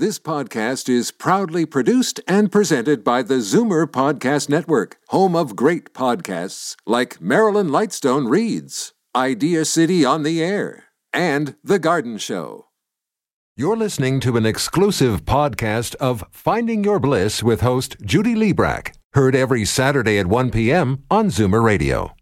This podcast is proudly produced and presented by the Zoomer Podcast Network, home of great podcasts like Marilyn Lightstone Reads, Idea City on the Air, and The Garden Show. You're listening to an exclusive podcast of Finding Your Bliss with host Judy Liebrack, heard every Saturday at 1 p.m. on Zoomer Radio.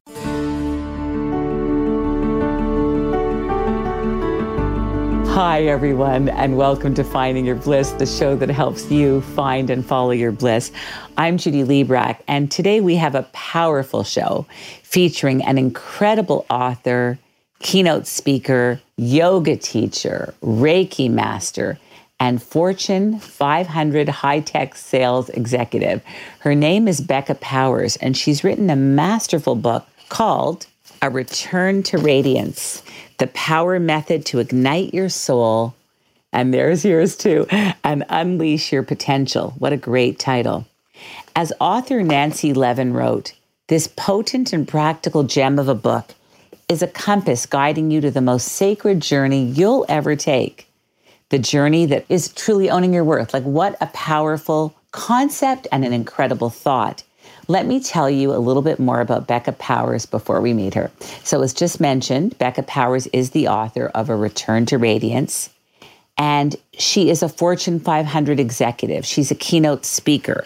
Hi, everyone, and welcome to Finding Your Bliss, the show that helps you find and follow your bliss. I'm Judy Liebrack, and today we have a powerful show featuring an incredible author, keynote speaker, yoga teacher, Reiki master, and Fortune 500 high-tech sales executive. Her name is Becca Powers, and she's written a masterful book called A Return to Radiance: The Power Method to Ignite Your Soul, and there's yours too, and Unleash Your Potential. What a great title. As author Nancy Levin wrote, this potent and practical gem of a book is a compass guiding you to the most sacred journey you'll ever take. The journey that is truly owning your worth. Like, what a powerful concept and an incredible thought. Let me tell you a little bit more about Becca Powers before we meet her. So as just mentioned, Becca Powers is the author of A Return to Radiance, and she is a Fortune 500 executive. She's a keynote speaker,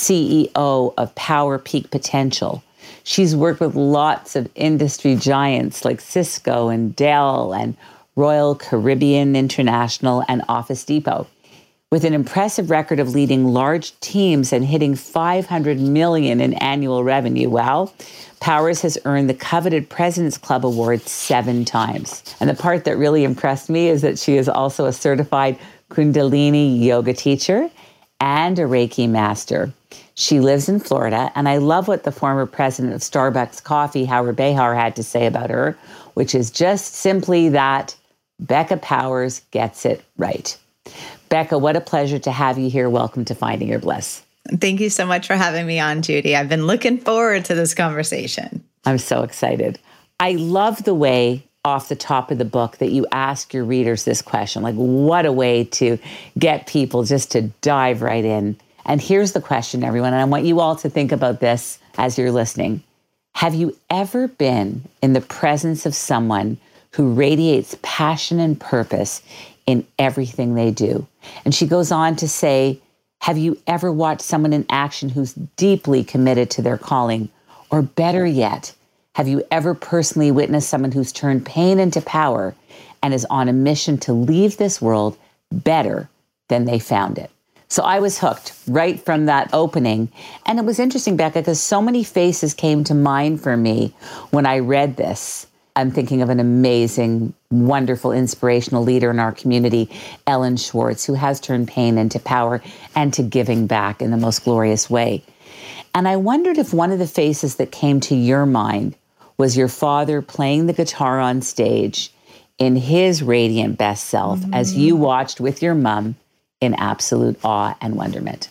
CEO of Power Peak Potential. She's worked with lots of industry giants like Cisco and Dell and Royal Caribbean International and Office Depot. With an impressive record of leading large teams and hitting $500 million in annual revenue. Wow. Powers has earned the coveted President's Club Award 7 times. And the part that really impressed me is that she is also a certified Kundalini yoga teacher and a Reiki master. She lives in Florida, and I love what the former president of Starbucks Coffee, Howard Behar, had to say about her, which is just simply that Becca Powers gets it right. Becca, what a pleasure to have you here. Welcome to Finding Your Bliss. Thank you so much for having me on, Judy. I've been looking forward to this conversation. I'm so excited. I love the way off the top of the book that you ask your readers this question. Like, what a way to get people just to dive right in. And here's the question, everyone, and I want you all to think about this as you're listening. Have you ever been in the presence of someone who radiates passion and purpose in everything they do? And she goes on to say, have you ever watched someone in action who's deeply committed to their calling? Or better yet, have you ever personally witnessed someone who's turned pain into power and is on a mission to leave this world better than they found it? So I was hooked right from that opening. And it was interesting, Becca, because so many faces came to mind for me when I read this. I'm thinking of an amazing, wonderful, inspirational leader in our community, Ellen Schwartz, who has turned pain into power and to giving back in the most glorious way. And I wondered if one of the faces that came to your mind was your father playing the guitar on stage in his radiant best self as you watched with your mom in absolute awe and wonderment.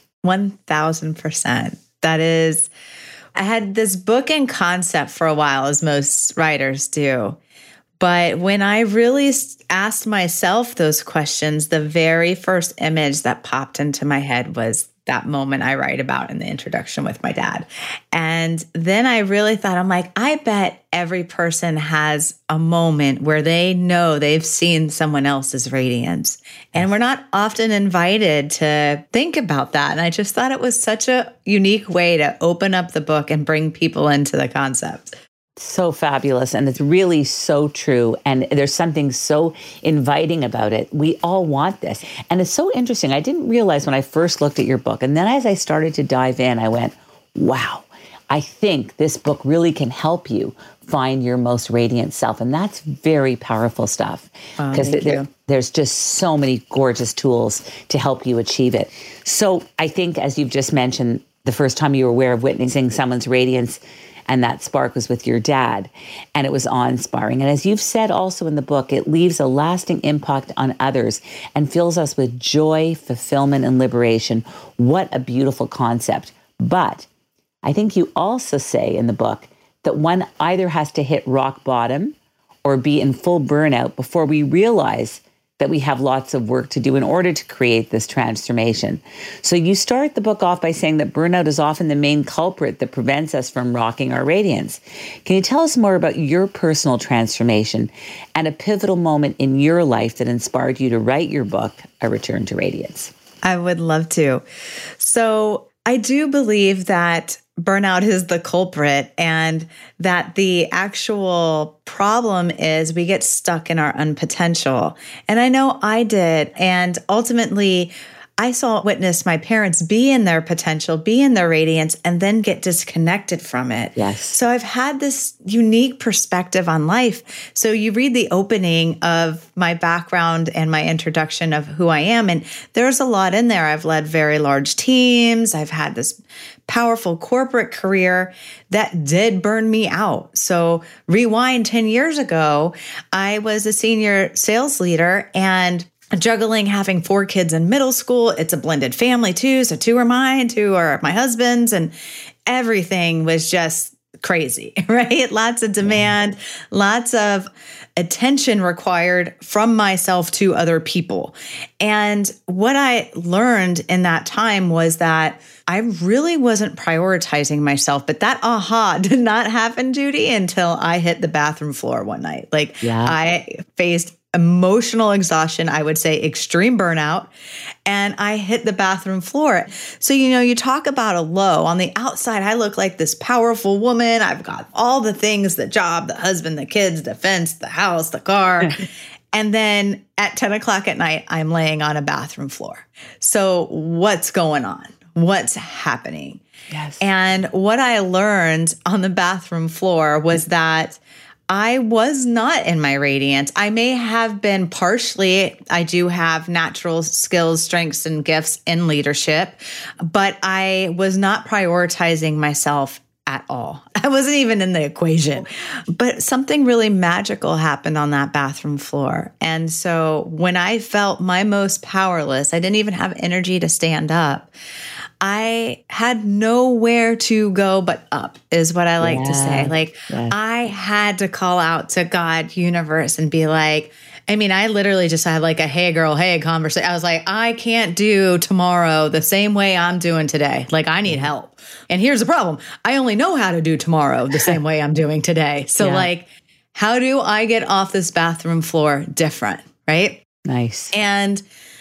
1,000%. That is... I had this book and concept for a while, as most writers do. But when I really asked myself those questions, the very first image that popped into my head was that moment I write about in the introduction with my dad. And then I really thought, I'm like, I bet every person has a moment where they know they've seen someone else's radiance. And we're not often invited to think about that. And I just thought it was such a unique way to open up the book and bring people into the concept. So fabulous. And it's really so true. And there's something so inviting about it. We all want this. And it's so interesting. I didn't realize when I first looked at your book. And then as I started to dive in, I went, wow, I think this book really can help you find your most radiant self. And that's very powerful stuff. Because there's just so many gorgeous tools to help you achieve it. So I think, as you've just mentioned, the first time you were aware of witnessing someone's radiance, and that spark was with your dad, and it was awe-inspiring. And as you've said also in the book, it leaves a lasting impact on others and fills us with joy, fulfillment, and liberation. What a beautiful concept. But I think you also say in the book that one either has to hit rock bottom or be in full burnout before we realize that we have lots of work to do in order to create this transformation. So you start the book off by saying that burnout is often the main culprit that prevents us from rocking our radiance. Can you tell us more about your personal transformation and a pivotal moment in your life that inspired you to write your book, A Return to Radiance? I would love to. So I do believe that burnout is the culprit and that the actual problem is we get stuck in our unpotential. And I know I did. And ultimately, I witnessed my parents be in their potential, be in their radiance, and then get disconnected from it. Yes. So I've had this unique perspective on life. So you read the opening of my background and my introduction of who I am, and there's a lot in there. I've led very large teams. I've had this powerful corporate career that did burn me out. So rewind 10 years ago, I was a senior sales leader and juggling having 4 kids in middle school. It's a blended family too. So 2 are mine, 2 are my husband's, and everything was just crazy, right? Lots of demand, lots of attention required from myself to other people. And what I learned in that time was that I really wasn't prioritizing myself, but that aha did not happen, Judy, until I hit the bathroom floor one night. I faced emotional exhaustion, I would say extreme burnout, and I hit the bathroom floor. So, you talk about a low. On the outside, I look like this powerful woman. I've got all the things, the job, the husband, the kids, the fence, the house, the car. And then at 10 o'clock at night, I'm laying on a bathroom floor. So what's going on? What's happening? Yes. And what I learned on the bathroom floor was that I was not in my radiance. I may have been partially. I do have natural skills, strengths, and gifts in leadership, but I was not prioritizing myself at all. I wasn't even in the equation. But something really magical happened on that bathroom floor. And so when I felt my most powerless, I didn't even have energy to stand up. I had nowhere to go but up, is what I like to say. I had to call out to God, universe, and be like, I literally just had like a hey girl, hey conversation. I was like, I can't do tomorrow the same way I'm doing today. Like, I need help. And here's the problem. I only know how to do tomorrow the same way I'm doing today. So how do I get off this bathroom floor different? Right? Nice. And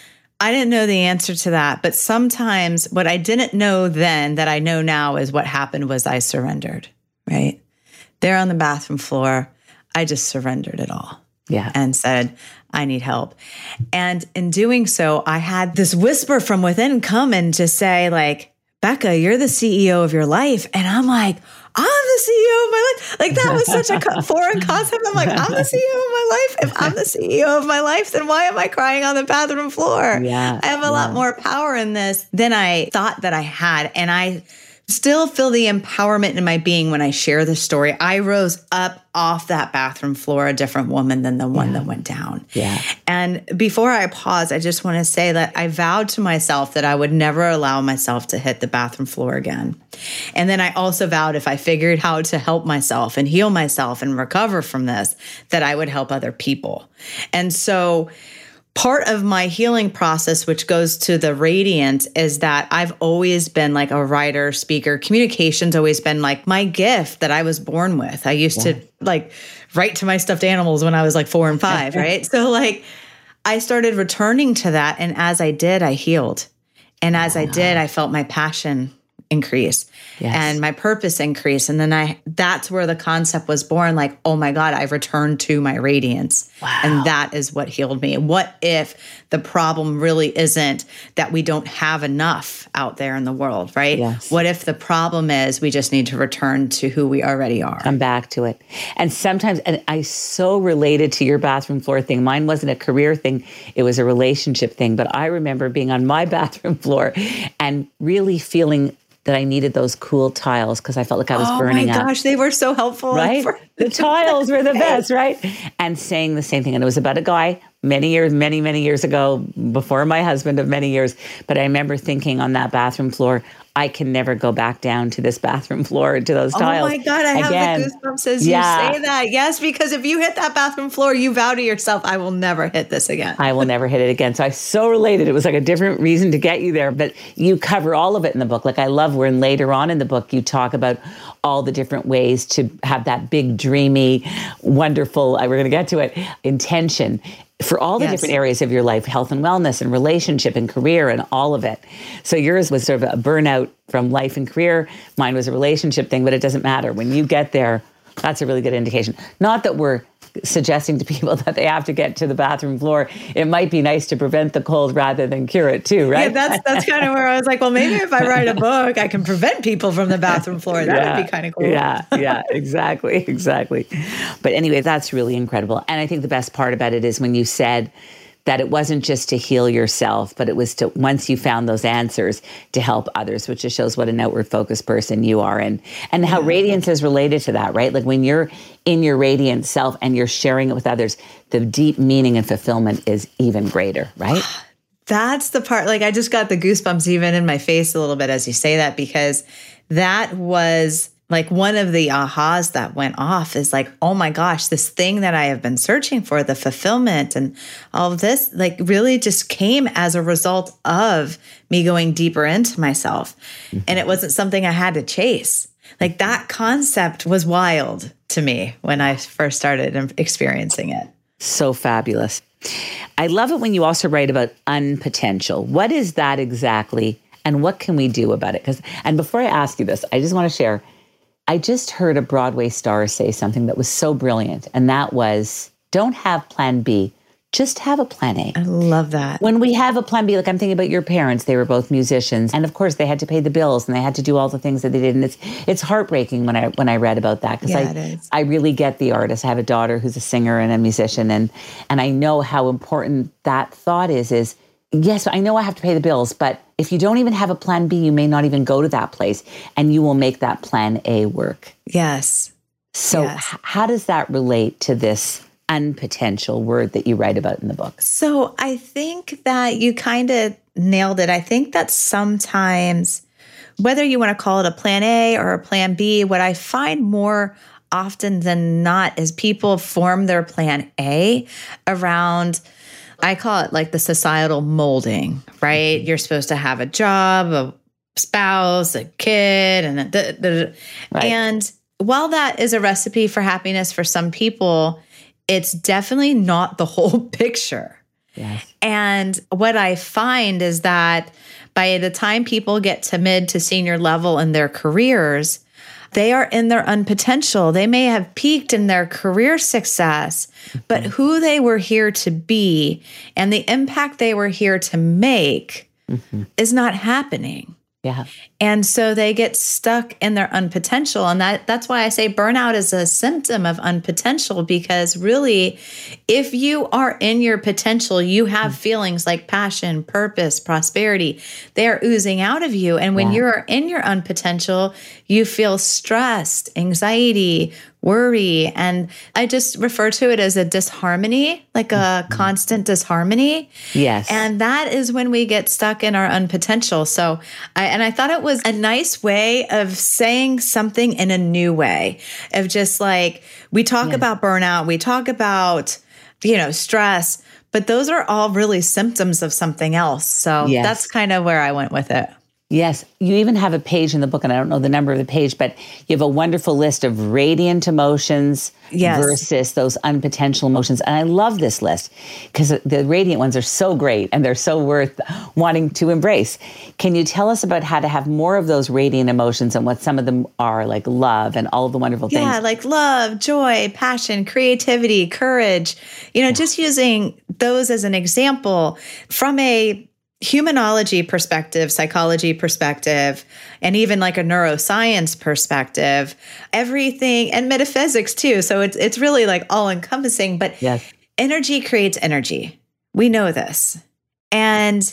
I didn't know the answer to that, but sometimes what I didn't know then that I know now is what happened was I surrendered, right? There on the bathroom floor, I just surrendered it all. Yeah. And said, I need help. And in doing so, I had this whisper from within come and just say like, Becca, you're the CEO of your life. And I'm like, I'm the CEO of my life. Like, that was such a foreign concept. I'm like, I'm the CEO of my life. If I'm the CEO of my life, then why am I crying on the bathroom floor? Yeah, I have a lot more power in this than I thought that I had. And I still feel the empowerment in my being when I share this story. I rose up off that bathroom floor a different woman than the one that went down. Yeah. And before I pause, I just want to say that I vowed to myself that I would never allow myself to hit the bathroom floor again. And then I also vowed if I figured how to help myself and heal myself and recover from this, that I would help other people. And so part of my healing process, which goes to the radiance, is that I've always been like a writer, speaker. Communication's always been like my gift that I was born with. I used to like write to my stuffed animals when I was like 4 and 5, right? So like I started returning to that. And as I did, I healed. And as I did, I felt my passion increase and my purpose increase. And then that's where the concept was born. Like, oh my God, I've returned to my radiance. Wow. And that is what healed me. What if the problem really isn't that we don't have enough out there in the world, right? Yes. What if the problem is we just need to return to who we already are? Come back to it. And sometimes, and I so related to your bathroom floor thing. Mine wasn't a career thing. It was a relationship thing. But I remember being on my bathroom floor and really feeling that I needed those cool tiles because I felt like I was burning up. Oh my gosh, they were so helpful. Right? The tiles were the best, right? And saying the same thing. And it was about a guy many years, many years ago, before my husband of many years. But I remember thinking on that bathroom floor, I can never go back down to this bathroom floor, to those tiles. Oh my God, I have the goosebumps as you say that. Yes, because if you hit that bathroom floor, you vow to yourself, I will never hit this again. I will never hit it again. So I so related. It was like a different reason to get you there, but you cover all of it in the book. Like I love when later on in the book, you talk about all the different ways to have that big, dreamy, wonderful, we're going to get to it, intention for all the different areas of your life, health and wellness and relationship and career and all of it. So yours was sort of a burnout from life and career. Mine was a relationship thing, but it doesn't matter. When you get there, that's a really good indication. Not that we're suggesting to people that they have to get to the bathroom floor. It might be nice to prevent the cold rather than cure it too, right? Yeah, that's kind of where I was like, well, maybe if I write a book, I can prevent people from the bathroom floor. That would be kind of cool. Yeah, exactly. But anyway, that's really incredible. And I think the best part about it is when you said that it wasn't just to heal yourself, but it was to, once you found those answers, to help others, which just shows what an outward focused person you are, and how radiance is related to that, right? Like when you're in your radiant self and you're sharing it with others, the deep meaning and fulfillment is even greater, right? That's the part, like I just got the goosebumps even in my face a little bit as you say that, because that was like one of the ahas that went off is like, oh my gosh, this thing that I have been searching for, the fulfillment and all of this, like really just came as a result of me going deeper into myself. Mm-hmm. And it wasn't something I had to chase. Like that concept was wild to me when I first started experiencing it. So fabulous. I love it when you also write about unpotential. What is that exactly? And what can we do about it? And before I ask you this, I just want to share, I just heard a Broadway star say something that was so brilliant. And that was, don't have plan B, just have a plan A. I love that. When we have a plan B, like I'm thinking about your parents, they were both musicians. And of course they had to pay the bills and they had to do all the things that they did. And it's heartbreaking when I read about that. Because I really get the artist. I have a daughter who's a singer and a musician. And I know how important that thought is, yes, I know I have to pay the bills, but if you don't even have a plan B, you may not even go to that place and you will make that plan A work. Yes. So how does that relate to this unpotential word that you write about in the book? So I think that you kind of nailed it. I think that sometimes, whether you want to call it a plan A or a plan B, what I find more often than not is people form their plan A around, I call it like the societal molding, right? You're supposed to have a job, a spouse, a kid, and right. And while that is a recipe for happiness for some people, it's definitely not the whole picture. Yes. And what I find is that by the time people get to mid to senior level in their careers, they are in their unpotential. They may have peaked in their career success, but who they were here to be and the impact they were here to make is not happening. Yeah. And so they get stuck in their unpotential. And that's why I say burnout is a symptom of unpotential, because really, if you are in your potential, you have feelings like passion, purpose, prosperity. They are oozing out of you. And when you're in your unpotential, you feel stressed, anxiety, worry. And I just refer to it as a disharmony, like a constant disharmony. Yes. And that is when we get stuck in our unpotential. So I thought it was a nice way of saying something in a new way, of just like, we talk about burnout, we talk about, stress, but those are all really symptoms of something else. So that's kind of where I went with it. Yes. You even have a page in the book, and I don't know the number of the page, but you have a wonderful list of radiant emotions versus those unpotential emotions. And I love this list because the radiant ones are so great and they're so worth wanting to embrace. Can you tell us about how to have more of those radiant emotions and what some of them are, like love and all of the wonderful things? Yeah, like love, joy, passion, creativity, courage, just using those as an example from a humanology perspective, psychology perspective, and even like a neuroscience perspective, everything, and metaphysics too. So it's really like all encompassing, but energy creates energy. We know this. And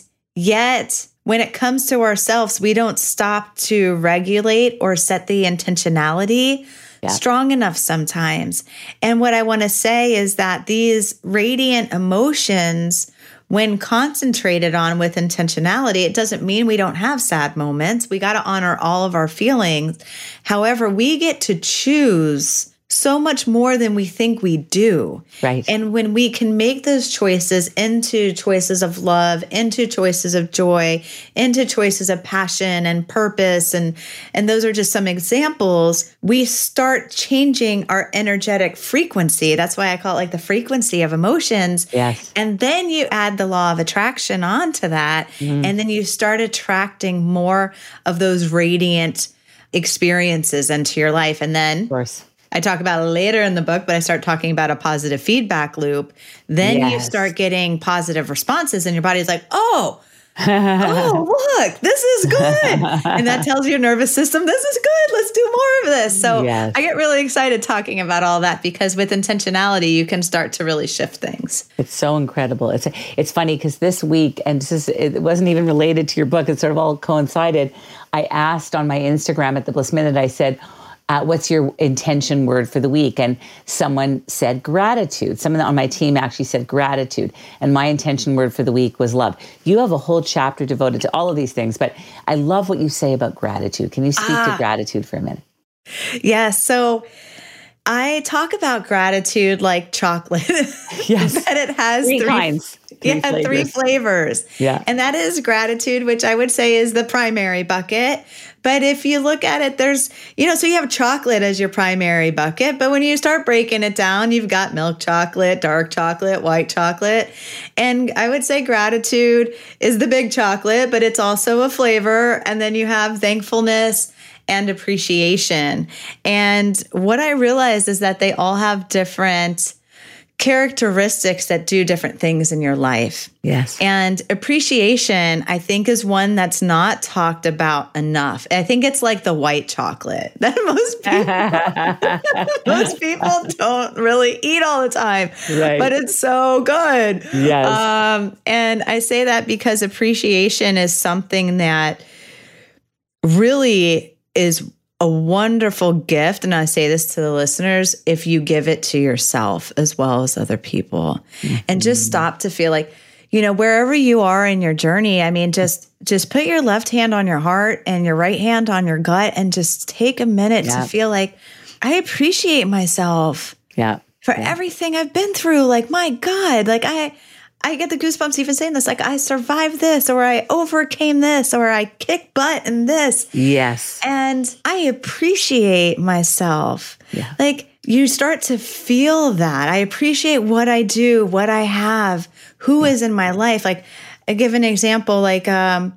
yet when it comes to ourselves, we don't stop to regulate or set the intentionality strong enough sometimes. And what I want to say is that these radiant emotions, when concentrated on with intentionality, it doesn't mean we don't have sad moments. We got to honor all of our feelings. However, we get to choose so much more than we think we do. Right. And when we can make those choices into choices of love, into choices of joy, into choices of passion and purpose, and those are just some examples, we start changing our energetic frequency. That's why I call it like the frequency of emotions. Yes. And then you add the law of attraction onto that, and then you start attracting more of those radiant experiences into your life. And then, of course, I talk about it later in the book, but I start talking about a positive feedback loop. Then you start getting positive responses and your body's like, oh, look, this is good. And that tells your nervous system, this is good. Let's do more of this. So I get really excited talking about all that because with intentionality, you can start to really shift things. It's so incredible. It's funny because this week, and it wasn't even related to your book, it sort of all coincided. I asked on my Instagram at the Bliss Minute, I said, what's your intention word for the week? And someone said gratitude. Someone on my team actually said gratitude. And my intention word for the week was love. You have a whole chapter devoted to all of these things, but I love what you say about gratitude. Can you speak to gratitude for a minute? Yeah. So I talk about gratitude like chocolate. Yes. That it has three kinds. Three flavors. Yeah. And that is gratitude, which I would say is the primary bucket. But if you look at it, there's, so you have chocolate as your primary bucket. But when you start breaking it down, you've got milk chocolate, dark chocolate, white chocolate. And I would say gratitude is the big chocolate, but it's also a flavor. And then you have thankfulness and appreciation. And what I realized is that they all have different characteristics that do different things in your life. Yes. And appreciation, I think, is one that's not talked about enough. I think it's like the white chocolate that most people don't really eat all the time, but it's so good. Yes. And I say that because appreciation is something that really is a wonderful gift. And I say this to the listeners, if you give it to yourself as well as other people, and just stop to feel like, wherever you are in your journey, I mean, just put your left hand on your heart and your right hand on your gut and just take a minute to feel like I appreciate myself for everything I've been through. Like, my God, like I get the goosebumps even saying this, like I survived this, or I overcame this, or I kicked butt in this. Yes. And I appreciate myself. Yeah. Like you start to feel that. I appreciate what I do, what I have, who is in my life. Like I give an example, like I'm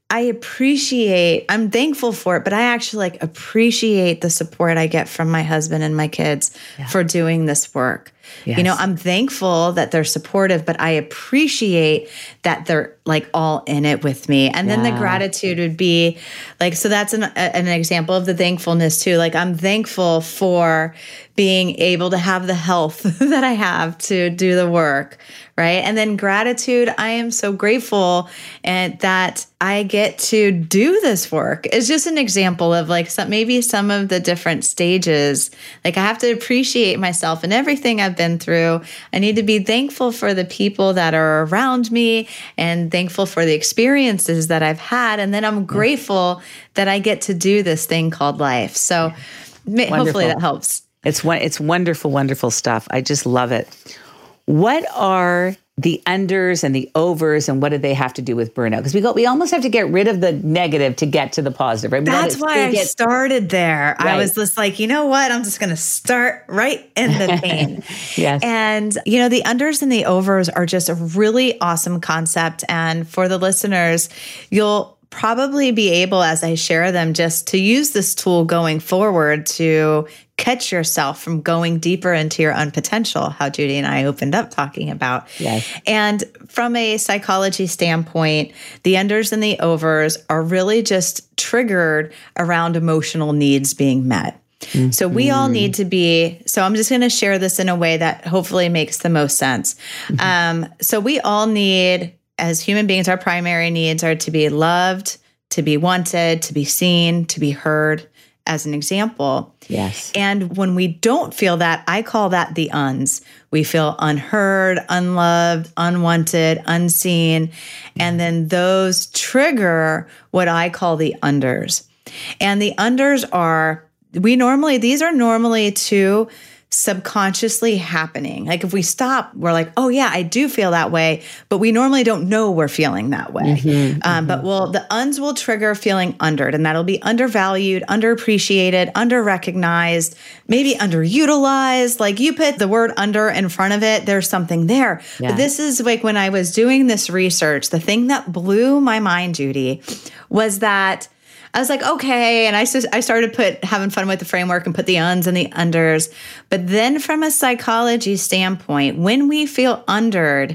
thankful for it, but I actually appreciate the support I get from my husband and my kids for doing this work. Yes. I'm thankful that they're supportive, but I appreciate that they're all in it with me. And then the gratitude would be so that's an example of the thankfulness too. Like I'm thankful for being able to have the health that I have to do the work. Right. And then gratitude, I am so grateful and that I get to do this work. It's just an example of maybe some of the different stages. Like I have to appreciate myself and everything I've been through. I need to be thankful for the people that are around me and thankful for the experiences that I've had. And then I'm grateful that I get to do this thing called life. So hopefully that helps. It's wonderful, wonderful stuff. I just love it. What are the unders and the overs, and what do they have to do with burnout? Because we almost have to get rid of the negative to get to the positive, right? That's why I started there. Right. I was just like, you know what? I'm just going to start right in the pain. Yes. And, the unders and the overs are just a really awesome concept. And for the listeners, you'll probably be able, as I share them, just to use this tool going forward to catch yourself from going deeper into your own potential, how Judy and I opened up talking about. Yes. And from a psychology standpoint, the unders and the overs are really just triggered around emotional needs being met. Mm-hmm. So we all need to be, so I'm just going to share this in a way that hopefully makes the most sense. Mm-hmm. So we all need, as human beings, our primary needs are to be loved, to be wanted, to be seen, to be heard, as an example. Yes. And when we don't feel that, I call that the uns. We feel unheard, unloved, unwanted, unseen. And then those trigger what I call the unders. And the unders are, these are normally two subconsciously happening. Like if we stop, we're like, oh yeah, I do feel that way, but we normally don't know we're feeling that way. But the uns will trigger feeling undered, and that'll be undervalued, underappreciated, underrecognized, maybe underutilized. Like you put the word under in front of it, there's something there. Yeah. But this is like when I was doing this research, the thing that blew my mind, Judy, was that I was like, okay. And I started having fun with the framework and put the uns and the unders. But then from a psychology standpoint, when we feel undered,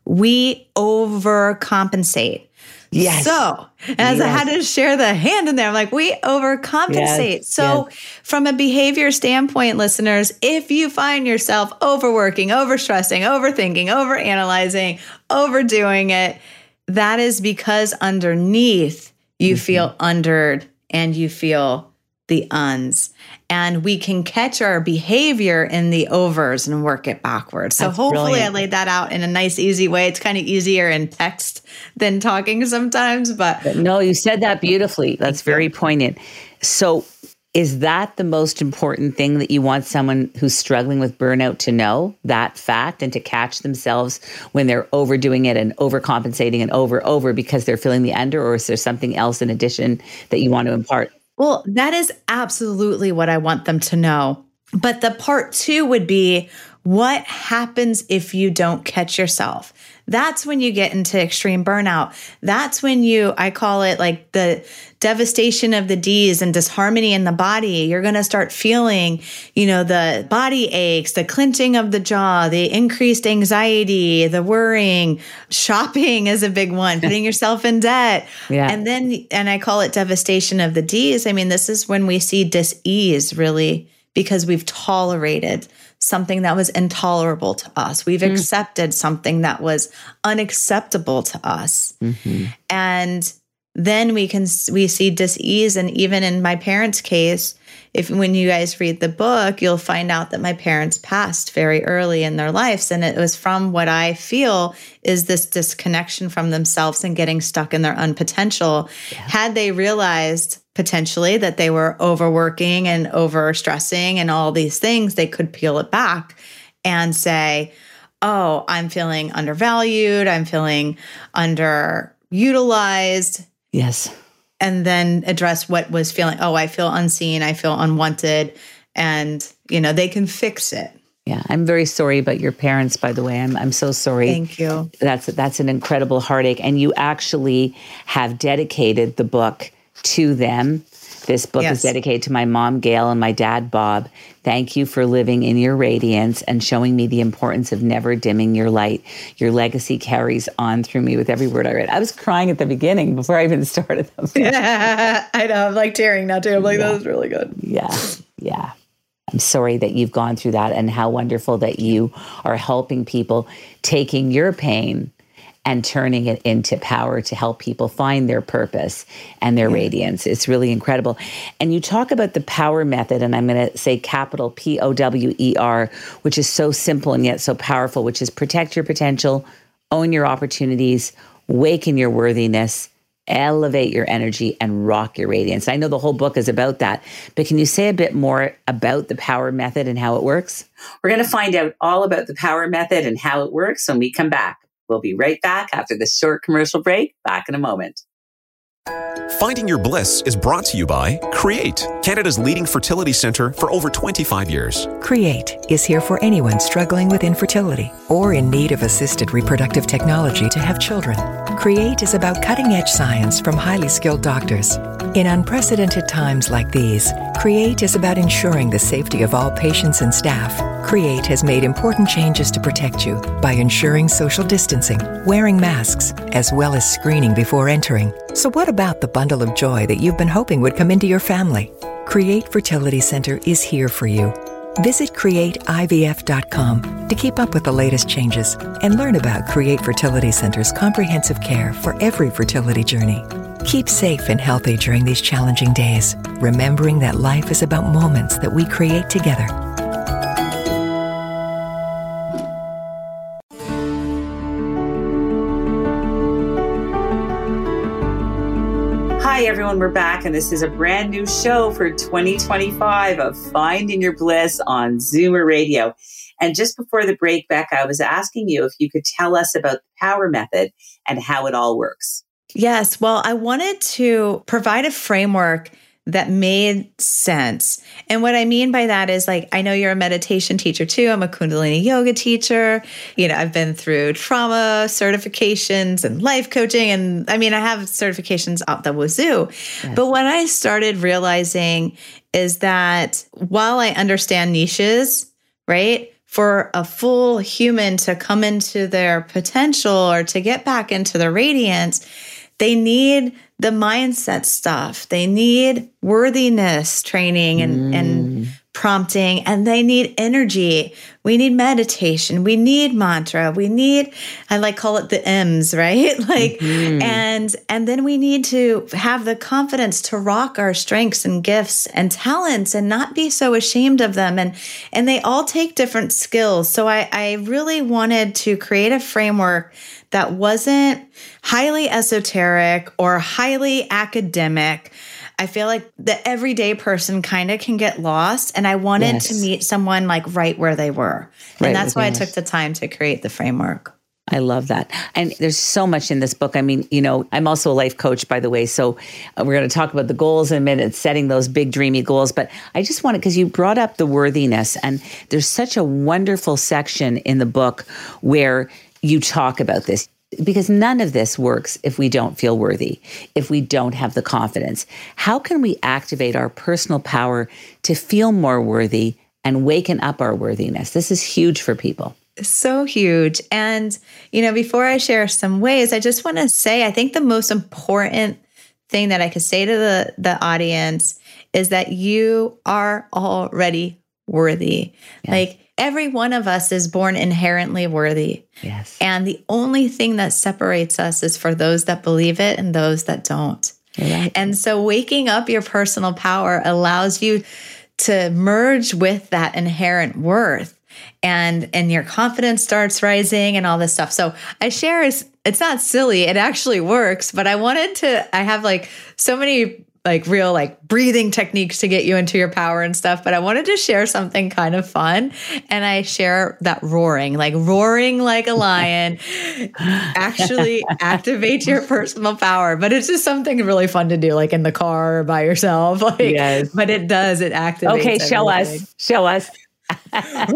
we overcompensate. Yes. So as I had to share the hand in there, I'm like, we overcompensate. Yes. So from a behavior standpoint, listeners, if you find yourself overworking, overstressing, overthinking, overanalyzing, overdoing it, that is because underneath you feel undered and you feel the uns. And we can catch our behavior in the overs and work it backwards. So hopefully brilliant. I laid that out in a nice, easy way. It's kind of easier in text than talking sometimes. But no, you said that beautifully. That's very poignant. So is that the most important thing that you want someone who's struggling with burnout to know, that fact, and to catch themselves when they're overdoing it and overcompensating and over because they're feeling the under, or is there something else in addition that you want to impart? Well, that is absolutely what I want them to know. But the part two would be, what happens if you don't catch yourself? That's when you get into extreme burnout. That's when I call it like the devastation of the D's and disharmony in the body. You're going to start feeling, the body aches, the clenching of the jaw, the increased anxiety, the worrying. Shopping is a big one, putting yourself in debt. Yeah. And I call it devastation of the D's. I mean, this is when we see dis-ease really, because we've tolerated something that was intolerable to us. We've accepted something that was unacceptable to us. And then we see dis-ease. And even in my parents' case, when you guys read the book, you'll find out that my parents passed very early in their lives. And it was from what I feel is this disconnection from themselves and getting stuck in their own potential. Yeah. Had they realized potentially that they were overworking and overstressing and all these things, they could peel it back and say, oh, I'm feeling undervalued. I'm feeling underutilized. Yes. And then address what was feeling, oh, I feel unseen. I feel unwanted. And, they can fix it. Yeah. I'm very sorry about your parents, by the way. I'm so sorry. Thank you. That's an incredible heartache. And you actually have dedicated the book to them. This book is dedicated to my mom, Gail, and my dad, Bob. Thank you for living in your radiance and showing me the importance of never dimming your light. Your legacy carries on through me with every word I read. I was crying at the beginning before I even started them. I know. I'm like tearing now too. I'm like, that was really good. Yeah. I'm sorry that you've gone through that, and how wonderful that you are helping people, taking your pain and turning it into power to help people find their purpose and their radiance. It's really incredible. And you talk about the POWER method, and I'm going to say capital POWER, which is so simple and yet so powerful, which is protect your potential, own your opportunities, waken your worthiness, elevate your energy, and rock your radiance. I know the whole book is about that, but can you say a bit more about the POWER method and how it works? We're going to find out all about the POWER method and how it works when we come back. We'll be right back after this short commercial break. Back in a moment. Finding Your Bliss is brought to you by Create, Canada's leading fertility centre for over 25 years. Create is here for anyone struggling with infertility or in need of assisted reproductive technology to have children. Create is about cutting-edge science from highly skilled doctors. In unprecedented times like these, Create is about ensuring the safety of all patients and staff. Create has made important changes to protect you by ensuring social distancing, wearing masks, as well as screening before entering. So what about the bundle of joy that you've been hoping would come into your family? Create Fertility Center is here for you. Visit createivf.com to keep up with the latest changes and learn about Create Fertility Center's comprehensive care for every fertility journey. Keep safe and healthy during these challenging days, remembering that life is about moments that we create together. Hi, everyone. We're back, and this is a brand new show for 2025 of Finding Your Bliss on Zoomer Radio. And just before the break, Becca, I was asking you if you could tell us about the power method and how it all works. Yes. Well, I wanted to provide a framework that made sense. And what I mean by that is, like, I know you're a meditation teacher too. I'm a Kundalini yoga teacher. I've been through trauma certifications and life coaching. And I have certifications out the wazoo. Yes. But what I started realizing is that while I understand niches, right? For a full human to come into their potential or to get back into their radiance, they need the mindset stuff. They need worthiness training and prompting, and they need energy. We need meditation. We need mantra. We need, I call it the M's, right? And then we need to have the confidence to rock our strengths and gifts and talents and not be so ashamed of them. And they all take different skills. So I really wanted to create a framework that wasn't highly esoteric or highly academic. I feel like the everyday person kind of can get lost. And I wanted to meet someone right where they were. And that's why I took the time to create the framework. I love that. And there's so much in this book. I'm also a life coach, by the way. So we're going to talk about the goals in a minute, setting those big dreamy goals. But I just wanted, because you brought up the worthiness, and there's such a wonderful section in the book where you talk about this. Because none of this works if we don't feel worthy, if we don't have the confidence. How can we activate our personal power to feel more worthy and waken up our worthiness? This is huge for people. So huge. And, before I share some ways, I just want to say, I think the most important thing that I could say to the audience is that you are already worthy. Yes. Every one of us is born inherently worthy. Yes. And the only thing that separates us is for those that believe it and those that don't. Right. And so waking up your personal power allows you to merge with that inherent worth, and your confidence starts rising and all this stuff. So I share, it's not silly. It actually works, but I have so many real breathing techniques to get you into your power and stuff. But I wanted to share something kind of fun. And I share that roaring like a lion actually activates your personal power. But it's just something really fun to do, in the car or by yourself. Yes. But it activates. Okay. Show us. I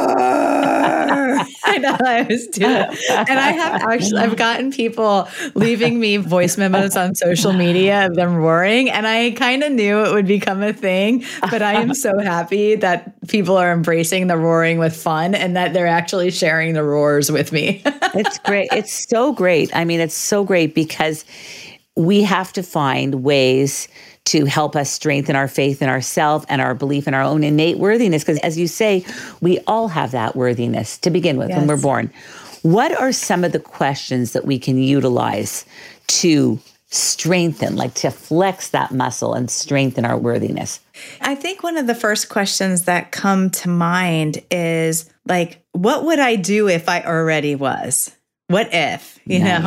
know I was doing it. And I've gotten people leaving me voice memos on social media of them roaring, and I kind of knew it would become a thing, but I am so happy that people are embracing the roaring with fun and that they're actually sharing the roars with me. It's great. It's so great. It's so great because we have to find ways to help us strengthen our faith in ourselves and our belief in our own innate worthiness. Because as you say, we all have that worthiness to begin with when we're born. What are some of the questions that we can utilize to strengthen, to flex that muscle and strengthen our worthiness? I think one of the first questions that come to mind is what would I do if I already was? What if,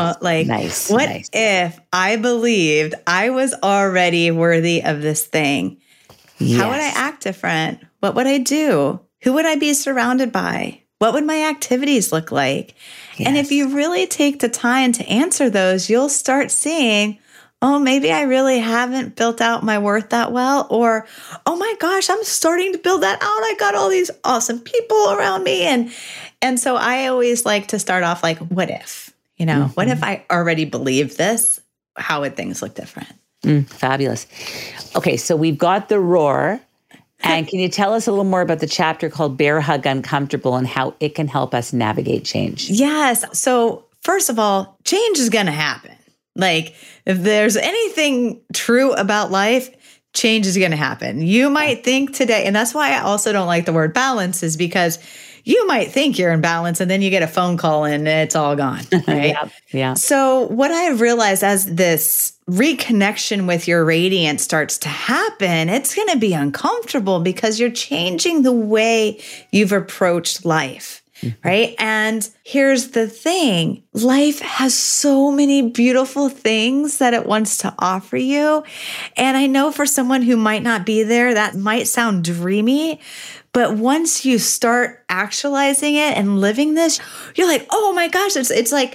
if I believed I was already worthy of this thing? Yes. How would I act different? What would I do? Who would I be surrounded by? What would my activities look like? Yes. And if you really take the time to answer those, you'll start seeing, oh, maybe I really haven't built out my worth that well. Or, oh my gosh, I'm starting to build that out. I got all these awesome people around me. And so I always like to start off what if, what if I already believed this? How would things look different? Fabulous. Okay, so we've got the roar. And can you tell us a little more about the chapter called Bear Hug Uncomfortable and how it can help us navigate change? Yes. So first of all, change is going to happen. If there's anything true about life, change is going to happen. You might think today, and that's why I also don't like the word balance, is because you might think you're in balance and then you get a phone call and it's all gone, right? Yeah. So what I realized as this reconnection with your radiance starts to happen, it's going to be uncomfortable because you're changing the way you've approached life. Right. And here's the thing. Life has so many beautiful things that it wants to offer you. And I know for someone who might not be there, that might sound dreamy, but once you start actualizing it and living this, you're like, oh my gosh, it's like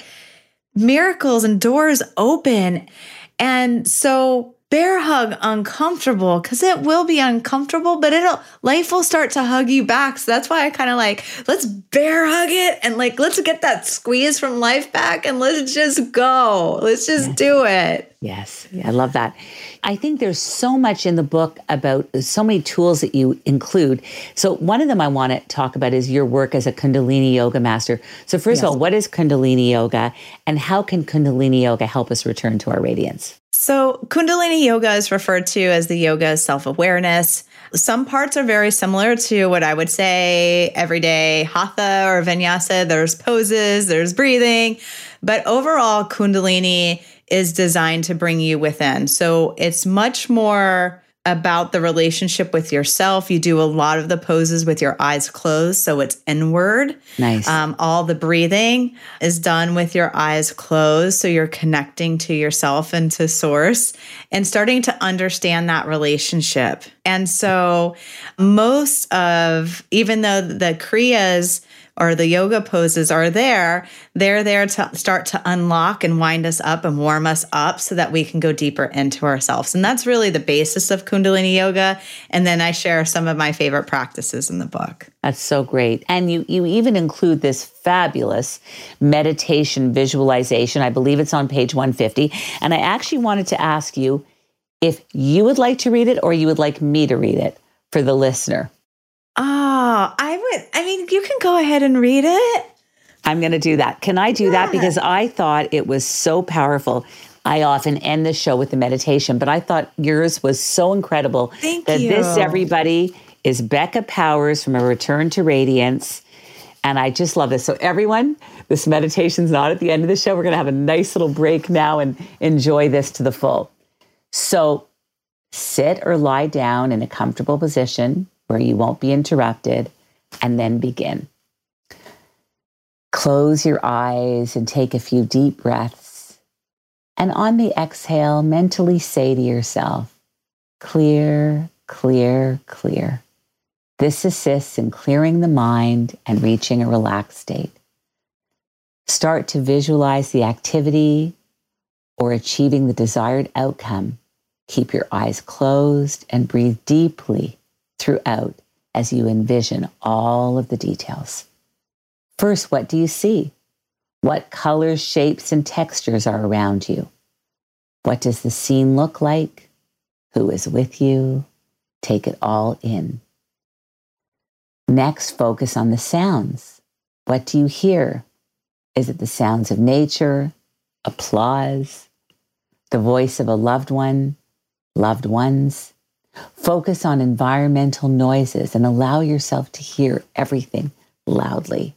miracles and doors open. And so bear hug uncomfortable because it will be uncomfortable, but life will start to hug you back. So that's why I kind of like, let's bear hug it and like, let's get that squeeze from life back and let's just go. Let's just do it. Yes. I love that. I think there's so much in the book about so many tools that you include. So one of them I want to talk about is your work as a Kundalini yoga master. So first of all, what is Kundalini yoga and how can Kundalini yoga help us return to our radiance? So Kundalini yoga is referred to as the yoga of self-awareness. Some parts are very similar to what I would say everyday hatha or vinyasa. There's poses, there's breathing, but overall Kundalini is designed to bring you within. So it's much more about the relationship with yourself. You do a lot of the poses with your eyes closed, so it's inward. Nice. All the breathing is done with your eyes closed, so you're connecting to yourself and to source and starting to understand that relationship. And so most of, even though the Kriyas or the yoga poses are there, they're there to start to unlock and wind us up and warm us up so that we can go deeper into ourselves. And that's really the basis of Kundalini yoga. And then I share some of my favorite practices in the book. That's so great. And you even include this fabulous meditation visualization. I believe it's on page 150. And I actually wanted to ask you if you would like to read it or you would like me to read it for the listener. Oh, you can go ahead and read it. I'm going to do that. Can I do that? Because I thought it was so powerful. I often end the show with the meditation, but I thought yours was so incredible. Thank you. This, everybody, is Becca Powers from A Return to Radiance. And I just love this. So everyone, this meditation's not at the end of the show. We're going to have a nice little break now and enjoy this to the full. So sit or lie down in a comfortable position where you won't be interrupted, and then begin. Close your eyes and take a few deep breaths. And on the exhale, mentally say to yourself, clear, clear, clear. This assists in clearing the mind and reaching a relaxed state. Start to visualize the activity or achieving the desired outcome. Keep your eyes closed and breathe deeply throughout as you envision all of the details. First, what do you see? What colors, shapes, and textures are around you? What does the scene look like? Who is with you? Take it all in. Next, focus on the sounds. What do you hear? Is it the sounds of nature, applause, the voice of a loved one, loved ones? Focus on environmental noises and allow yourself to hear everything loudly.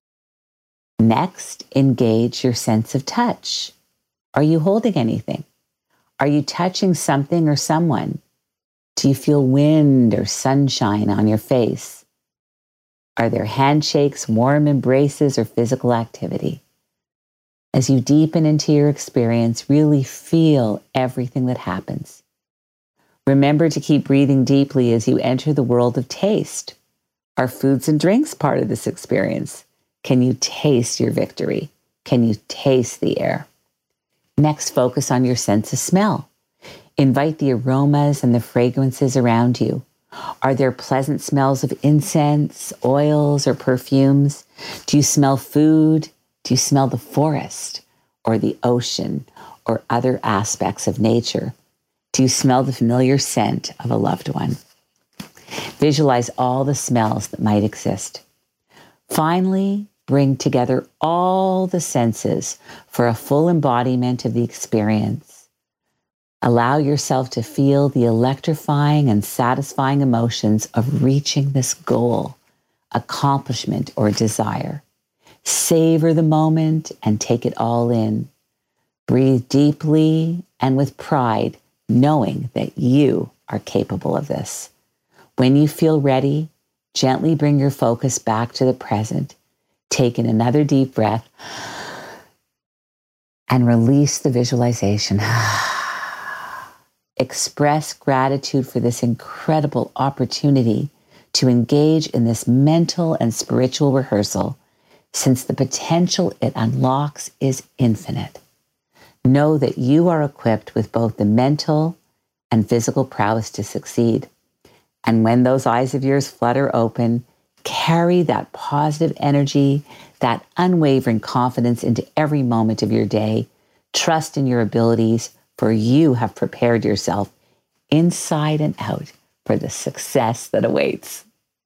Next, engage your sense of touch. Are you holding anything? Are you touching something or someone? Do you feel wind or sunshine on your face? Are there handshakes, warm embraces, or physical activity? As you deepen into your experience, really feel everything that happens. Remember to keep breathing deeply as you enter the world of taste. Are foods and drinks part of this experience? Can you taste your victory? Can you taste the air? Next, focus on your sense of smell. Invite the aromas and the fragrances around you. Are there pleasant smells of incense, oils, or perfumes? Do you smell food? Do you smell the forest or the ocean or other aspects of nature? Do you smell the familiar scent of a loved one? Visualize all the smells that might exist. Finally, bring together all the senses for a full embodiment of the experience. Allow yourself to feel the electrifying and satisfying emotions of reaching this goal accomplishment, or desire. Savor the moment and take it all in. Breathe deeply and with pride, knowing that you are capable of this. When you feel ready, gently bring your focus back to the present. Take in another deep breath and release the visualization. Express gratitude for this incredible opportunity to engage in this mental and spiritual rehearsal, since the potential it unlocks is infinite. Know that you are equipped with both the mental and physical prowess to succeed. And when those eyes of yours flutter open, carry that positive energy, that unwavering confidence into every moment of your day. Trust in your abilities, for you have prepared yourself inside and out for the success that awaits.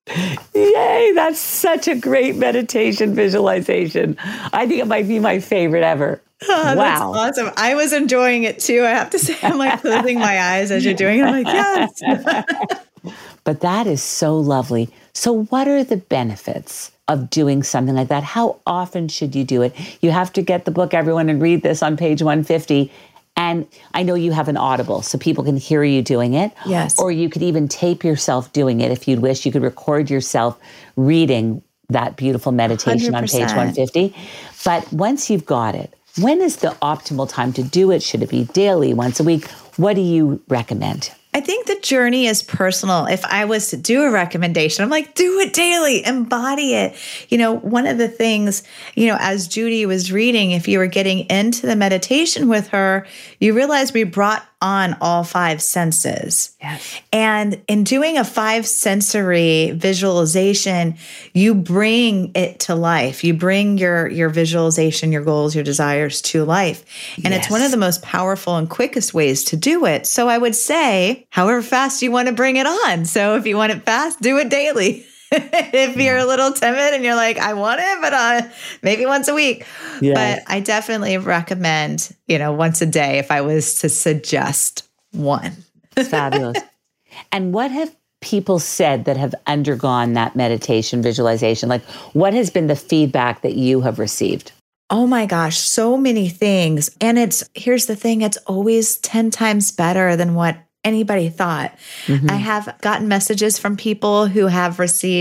Yay, that's such a great meditation visualization. I think it might be my favorite ever. Oh, wow. That's awesome. I was enjoying it too. I have to say, I'm like closing my eyes as you're doing it. I'm like, yes. But that is so lovely. So what are the benefits of doing something like that? How often should you do it? You have to get the book, everyone, and read this on page 150. And I know you have an Audible, so people can hear you doing it. Yes. Or you could even tape yourself doing it if you'd wish. You could record yourself reading that beautiful meditation 100%. On page 150. But once you've got it, when is the optimal time to do it? Should it be daily, once a week? What do you recommend? I think the journey is personal. If I was to do a recommendation, I'm like, do it daily, embody it. You know, one of the things, you know, as Judy was reading, if you were getting into the meditation with her, you realize we brought on all 5 senses. Yes. And in doing a 5-sensory visualization, you bring it to life. You bring your visualization, your goals, your desires to life. And It's one of the most powerful and quickest ways to do it. So I would say, however fast you want to bring it on. So if you want it fast, do it daily. If you're a little timid and you're like, I want it, but maybe once a week. Yes. But I definitely recommend, you know, once a day if I was to suggest one. Fabulous. And what have people said that have undergone that meditation visualization? Like, what has been the feedback that you have received? Oh my gosh, so many things. And here's the thing, it's always 10 times better than what anybody thought. Mm-hmm. I have gotten messages from people who have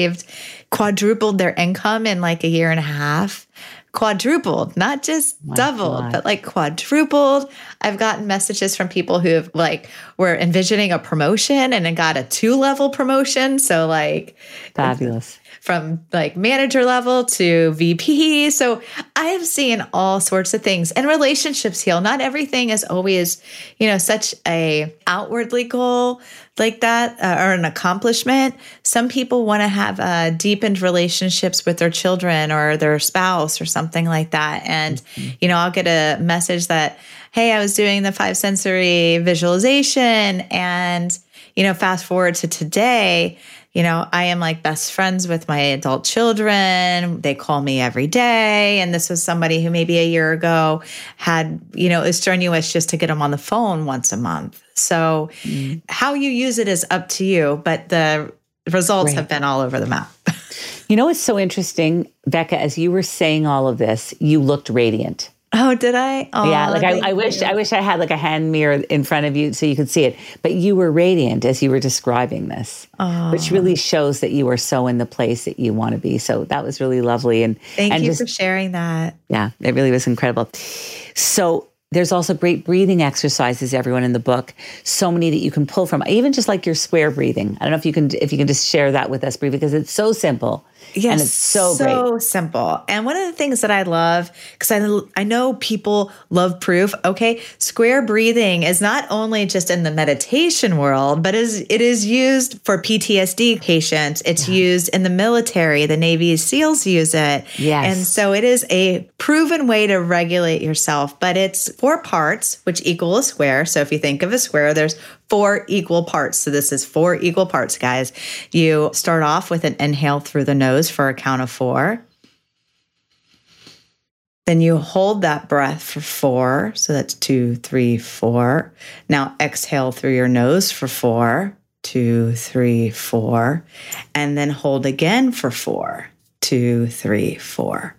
quadrupled their income in like a year and a half. Quadrupled, not just doubled, but like quadrupled. I've gotten messages from people who have were envisioning a promotion and then got a 2-level promotion. So fabulous. From manager level to VP. So I have seen all sorts of things, and relationships heal. Not everything is always, such a outwardly goal like that or an accomplishment. Some people want to have deepened relationships with their children or their spouse or something like that. And, I'll get a message that, hey, I was doing the 5-sensory visualization and, fast forward to today, I am best friends with my adult children. They call me every day. And this was somebody who maybe a year ago had, it was strenuous just to get them on the phone once a month. So how you use it is up to you, but the results have been all over the map. It's so interesting, Becca, as you were saying all of this, you looked radiant. Oh, did I? Oh, yeah, I wish I had a hand mirror in front of you so you could see it. But you were radiant as you were describing this, which really shows that you are so in the place that you want to be. So that was really lovely. And thank you for sharing that. Yeah, it really was incredible. So there's also great breathing exercises, everyone, in the book. So many that you can pull from, even just like your square breathing. I don't know if you can just share that with us, Bree, because it's so simple. Yes, and it's so great. Simple. And one of the things that I love, because I know people love proof. Okay, square breathing is not only just in the meditation world, but it is used for PTSD patients. It's used in the military. The Navy SEALs use it. Yes. And so it is a proven way to regulate yourself. But it's 4 parts, which equal a square. So if you think of a square, there's 4 equal parts. So this is 4 equal parts, guys. You start off with an inhale through the nose for a count of 4. Then you hold that breath for 4. So that's 2, 3, 4. Now exhale through your nose for 4. 2, 3, 4, and then hold again for 4, 2, 3, 4.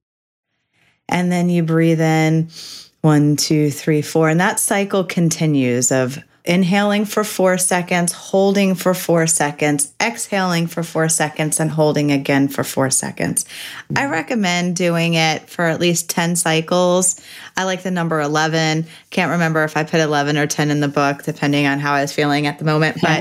And then you breathe in 1, 2, 3, 4. And that cycle continues of inhaling for 4 seconds, holding for 4 seconds, exhaling for 4 seconds, and holding again for 4 seconds. I recommend doing it for at least 10 cycles. I like the number 11. Can't remember if I put 11 or 10 in the book, depending on how I was feeling at the moment. But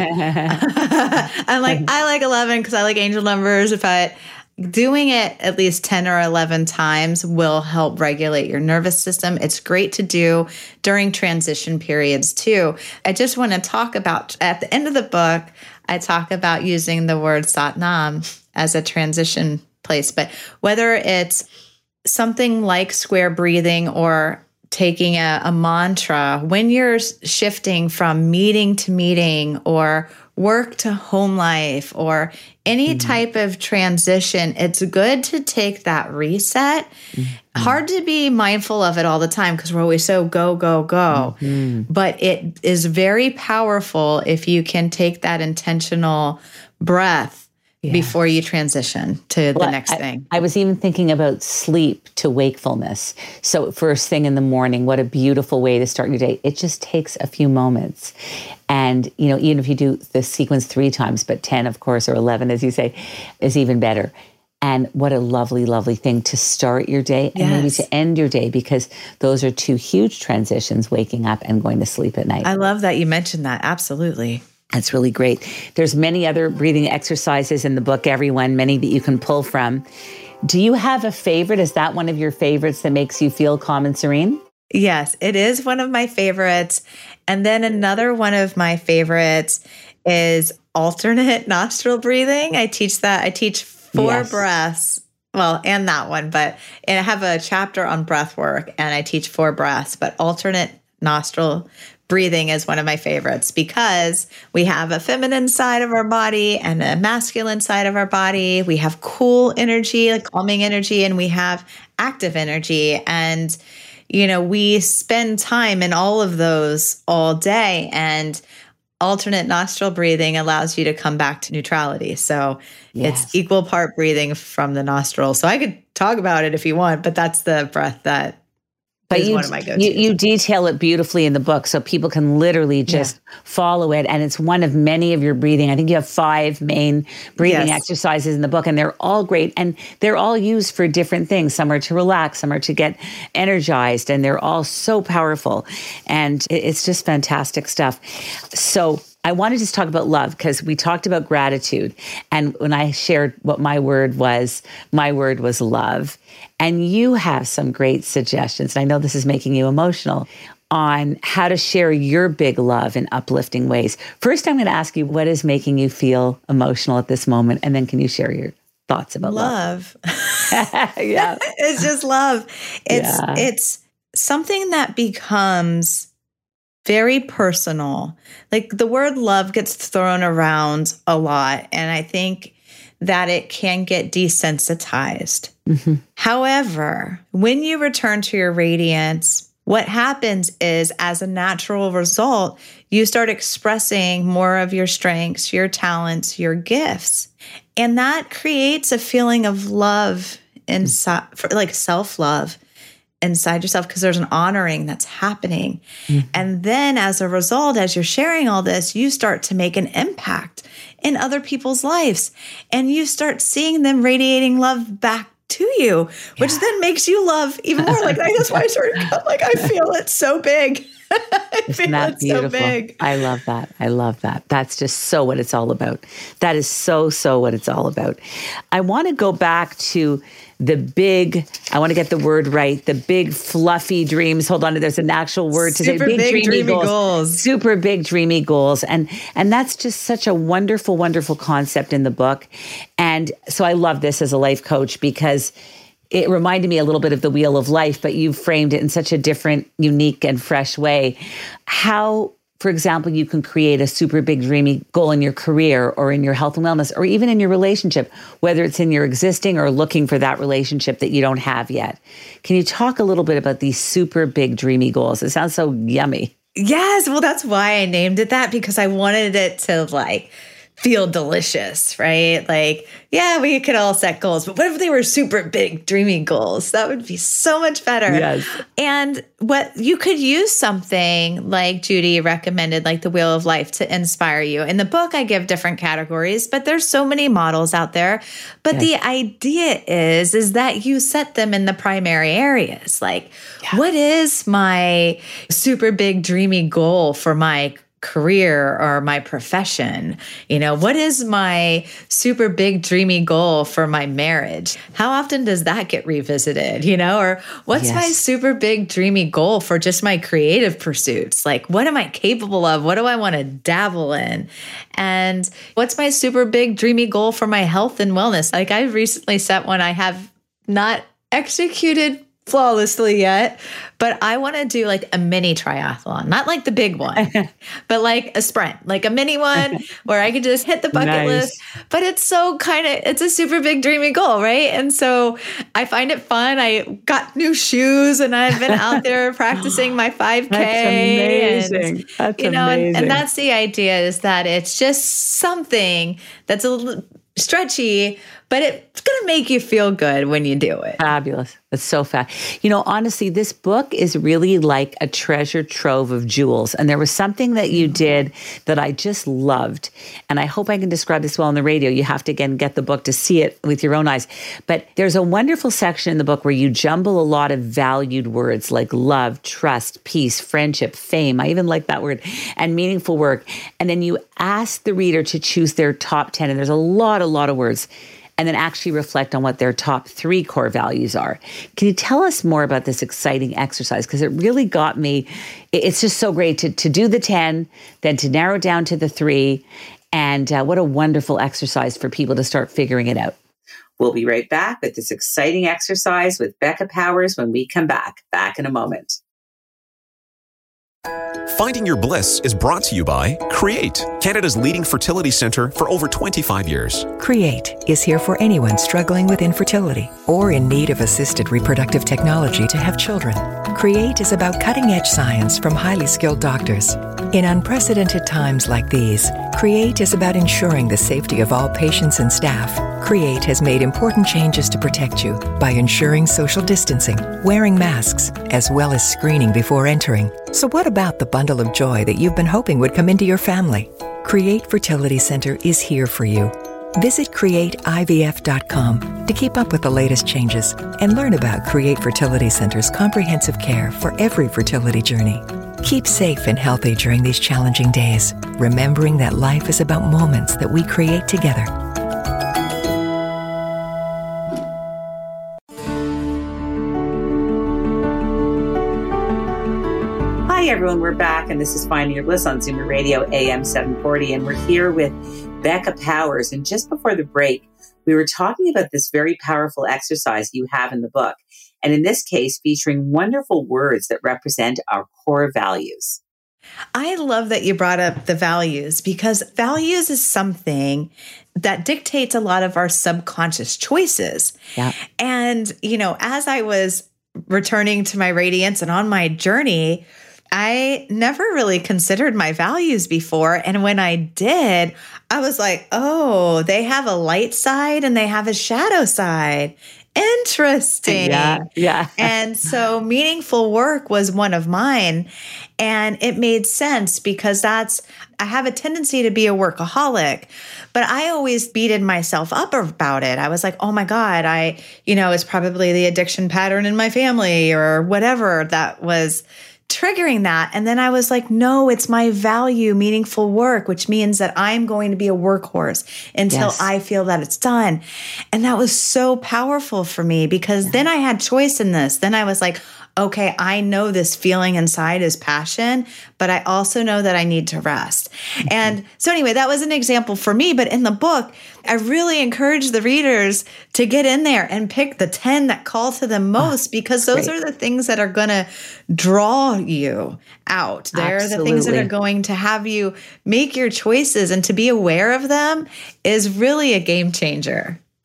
I like 11 because I like angel numbers. But doing it at least 10 or 11 times will help regulate your nervous system. It's great to do during transition periods too. I just want to talk about, at the end of the book, I talk about using the word Satnam as a transition place. But whether it's something like square breathing or taking a mantra, when you're shifting from meeting to meeting or work to home life or any type of transition, it's good to take that reset. Hard to be mindful of it all the time because we're always so go, go, go. But it is very powerful if you can take that intentional breath before you transition to the next thing. I was even thinking about sleep to wakefulness. So first thing in the morning, what a beautiful way to start your day. It just takes a few moments. And, you know, even if you do the sequence 3 times, but 10, of course, or 11, as you say, is even better. And what a lovely, lovely thing to start your day and maybe to end your day, because those are 2 huge transitions, waking up and going to sleep at night. I love that you mentioned that. Absolutely. That's really great. There's many other breathing exercises in the book, everyone, many that you can pull from. Do you have a favorite? Is that one of your favorites that makes you feel calm and serene? Yes, it is one of my favorites. And then another one of my favorites is alternate nostril breathing. I teach that. I teach 4 breaths. Well, and that one, and I have a chapter on breath work and I teach 4 breaths, but alternate nostril breathing is one of my favorites because we have a feminine side of our body and a masculine side of our body. We have cool energy, like calming energy, and we have active energy. And, you know, we spend time in all of those all day, and alternate nostril breathing allows you to come back to neutrality. So it's equal part breathing from the nostril. So I could talk about it if you want, but that's the breath that is one of my go-tos. You detail it beautifully in the book, so people can literally just follow it. And it's one of many of your breathing. I think you have 5 main breathing exercises in the book, and they're all great. And they're all used for different things. Some are to relax, some are to get energized, and they're all so powerful. And it's just fantastic stuff. So I want to just talk about love, because we talked about gratitude. And when I shared what my word was love. And you have some great suggestions. And I know this is making you emotional on how to share your big love in uplifting ways. First, I'm going to ask you, what is making you feel emotional at this moment? And then can you share your thoughts about love? It's just love. It's something that becomes very personal. Like the word love gets thrown around a lot. And I think that it can get desensitized. However, when you return to your radiance, what happens is, as a natural result, you start expressing more of your strengths, your talents, your gifts. And that creates a feeling of love inside, like self-love inside yourself, because there's an honoring that's happening. And then as a result, as you're sharing all this, you start to make an impact in other people's lives, and you start seeing them radiating love back to you, which then makes you love even more. Like that's why I sort of like, I feel it so big. Isn't that beautiful? So big. I love that. I love that. That's just so what it's all about. That is so what it's all about. I want to go back to the big, I want to get the word right, the big fluffy dreams. Hold on, there's an actual word to say. Big dreamy goals. Super big dreamy goals. And that's just such a wonderful, wonderful concept in the book. And so I love this as a life coach, because it reminded me a little bit of the Wheel of Life, but you framed it in such a different, unique, and fresh way. How, for example, you can create a super big dreamy goal in your career or in your health and wellness, or even in your relationship, whether it's in your existing or looking for that relationship that you don't have yet. Can you talk a little bit about these super big dreamy goals? It sounds so yummy. Yes. Well, that's why I named it that, because I wanted it to like feel delicious, right? Like, yeah, we could all set goals, but what if they were super big, dreamy goals? That would be so much better. Yes. And what you could use something like Judy recommended, like the Wheel of Life, to inspire you. In the book, I give different categories, but there's so many models out there. But the idea is that you set them in the primary areas. Like, what is my super big, dreamy goal for my career or my profession? You know, what is my super big dreamy goal for my marriage? How often does that get revisited? You know, or what's my super big dreamy goal for just my creative pursuits? Like, what am I capable of? What do I want to dabble in? And what's my super big dreamy goal for my health and wellness? Like, I recently set one I have not executed flawlessly yet, but I want to do like a mini triathlon, not like the big one, but like a sprint, like a mini one where I could just hit the bucket list. But it's so it's a super big dreamy goal, right? And so I find it fun. I got new shoes and I've been out there practicing my 5K. That's amazing. Amazing. And that's the idea, is that it's just something that's a little stretchy, but it's going to make you feel good when you do it. Fabulous. It's so fab. You know, honestly, this book is really like a treasure trove of jewels. And there was something that you did that I just loved. And I hope I can describe this well on the radio. You have to, again, get the book to see it with your own eyes. But there's a wonderful section in the book where you jumble a lot of valued words like love, trust, peace, friendship, fame. I even like that word, and meaningful work. And then you ask the reader to choose their top 10. And there's a lot of words. And then actually reflect on what their top 3 core values are. Can you tell us more about this exciting exercise? Because it really got me. It's just so great to do the 10, then to narrow it down to the 3. And what a wonderful exercise for people to start figuring it out. We'll be right back with this exciting exercise with Becca Powers when we come back. Back in a moment. Finding Your Bliss is brought to you by Create, Canada's leading fertility center for over 25 years. Create is here for anyone struggling with infertility or in need of assisted reproductive technology to have children. Create is about cutting-edge science from highly skilled doctors. In unprecedented times like these, Create is about ensuring the safety of all patients and staff. Create has made important changes to protect you by ensuring social distancing, wearing masks, as well as screening before entering. So what about the bundle of joy that you've been hoping would come into your family? Create Fertility Center is here for you. Visit createivf.com to keep up with the latest changes and learn about Create Fertility Center's comprehensive care for every fertility journey. Keep safe and healthy during these challenging days, remembering that life is about moments that we create together. Hi, everyone. We're back, and this is Finding Your Bliss on Zoomer Radio, AM 740, and we're here with Becca Powers. And just before the break, we were talking about this very powerful exercise you have in the book, and in this case, featuring wonderful words that represent our core values. I love that you brought up the values, because values is something that dictates a lot of our subconscious choices. Yeah. And, you know, as I was returning to my radiance and on my journey, I never really considered my values before. And when I did, I was like, oh, they have a light side and they have a shadow side. Interesting. Yeah. And so meaningful work was one of mine. And it made sense because I have a tendency to be a workaholic, but I always beated myself up about it. I was like, oh my God, it's probably the addiction pattern in my family or whatever that was triggering that. And then I was like, no, it's my value, meaningful work, which means that I'm going to be a workhorse until I feel that it's done. And that was so powerful for me because then I had choice in this. Then I was like, okay, I know this feeling inside is passion, but I also know that I need to rest. And so anyway, that was an example for me. But in the book, I really encourage the readers to get in there and pick the 10 that call to them most, because those are the things that are going to draw you out. They're the things that are going to have you make your choices, and to be aware of them is really a game changer.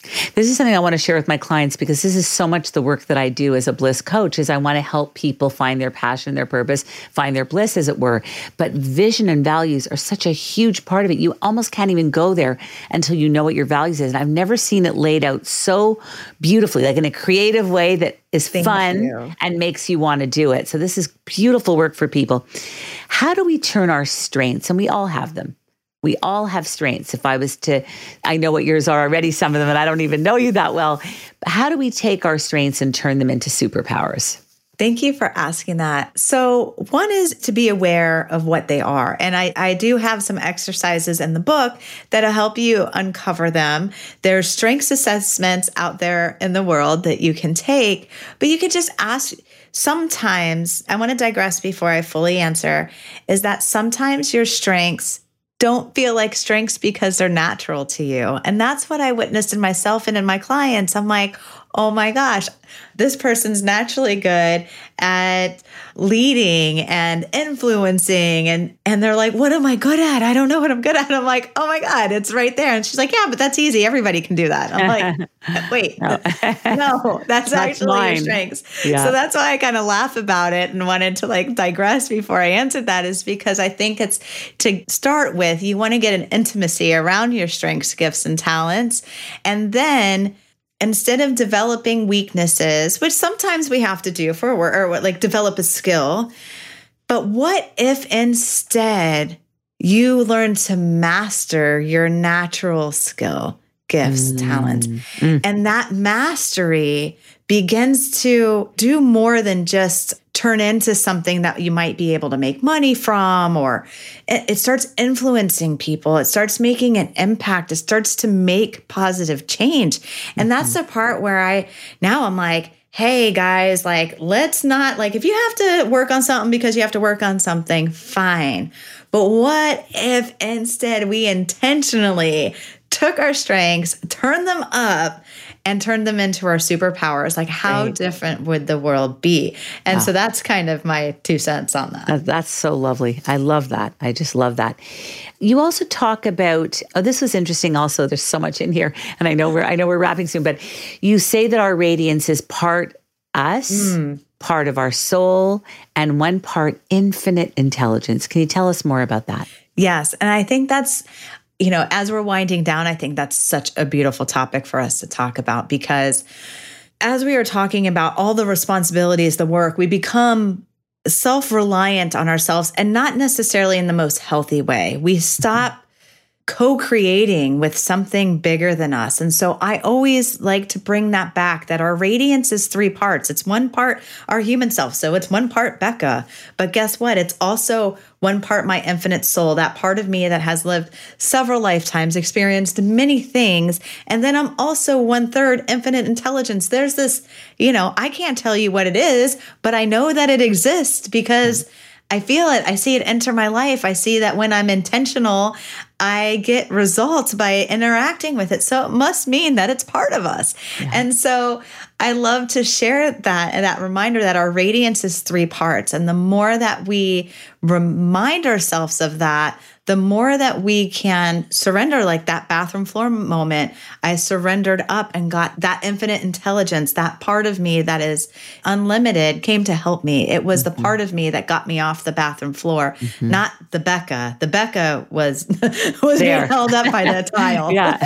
This is something I want to share with my clients because this is so much the work that I do as a bliss coach is I want to help people find their passion, their purpose, find their bliss, as it were. But vision and values are such a huge part of it. You almost can't even go there until you know what your values is. And I've never seen it laid out so beautifully, like in a creative way that is fun and makes you want to do it. So this is beautiful work for people. How do we turn our strengths? And we all have them. We all have strengths. If I was to, I know what yours are already, some of them, and I don't even know you that well. But how do we take our strengths and turn them into superpowers? Thank you for asking that. So one is to be aware of what they are. And I do have some exercises in the book that'll help you uncover them. There's strengths assessments out there in the world that you can take, but you can just ask. Sometimes, I want to digress before I fully answer, is that sometimes your strengths don't feel like strengths because they're natural to you. And that's what I witnessed in myself and in my clients. I'm like, oh my gosh, this person's naturally good at leading and influencing. And they're like, what am I good at? I don't know what I'm good at. And I'm like, oh my God, it's right there. And she's like, yeah, but that's easy. Everybody can do that. I'm like, wait, no, that's actually mine. Your strengths. Yeah. So that's why I kind of laugh about it and wanted to like digress before I answered that, is because I think it's to start with, you want to get an intimacy around your strengths, gifts, and talents. And then instead of developing weaknesses, which sometimes we have to do for work, or like develop a skill, but what if instead you learn to master your natural skill, gifts, talents, and that mastery begins to do more than just turn into something that you might be able to make money from, or it starts influencing people. It starts making an impact. It starts to make positive change. And that's the part where I'm like, hey guys, like, let's not, like, if you have to work on something because you have to work on something, fine. But what if instead we intentionally took our strengths, turned them up, and turned them into our superpowers? Like, how different would the world be? And so that's kind of my 2 cents on that. That's so lovely. I love that. I just love that. You also talk about, this was interesting also, there's so much in here, and I know we're wrapping soon, but you say that our radiance is part us, part of our soul, and one part infinite intelligence. Can you tell us more about that? Yes. And I think that's, as we're winding down, I think that's such a beautiful topic for us to talk about, because as we are talking about all the responsibilities, the work, we become self-reliant on ourselves, and not necessarily in the most healthy way. We stop co-creating with something bigger than us. And so I always like to bring that back, that our radiance is 3 parts. It's 1 part our human self. So it's 1 part Becca. But guess what? It's also 1 part my infinite soul, that part of me that has lived several lifetimes, experienced many things. And then I'm also 1/3 infinite intelligence. There's this, I can't tell you what it is, but I know that it exists because I feel it. I see it enter my life. I see that when I'm intentional, I get results by interacting with it. So it must mean that it's part of us. Yeah. And so I love to share that reminder that our radiance is 3 parts. And the more that we remind ourselves of that, the more that we can surrender, like that bathroom floor moment. I surrendered up and got that infinite intelligence, that part of me that is unlimited came to help me. It was the part of me that got me off the bathroom floor, not the Becca. The Becca was being held up by that tile. Yeah.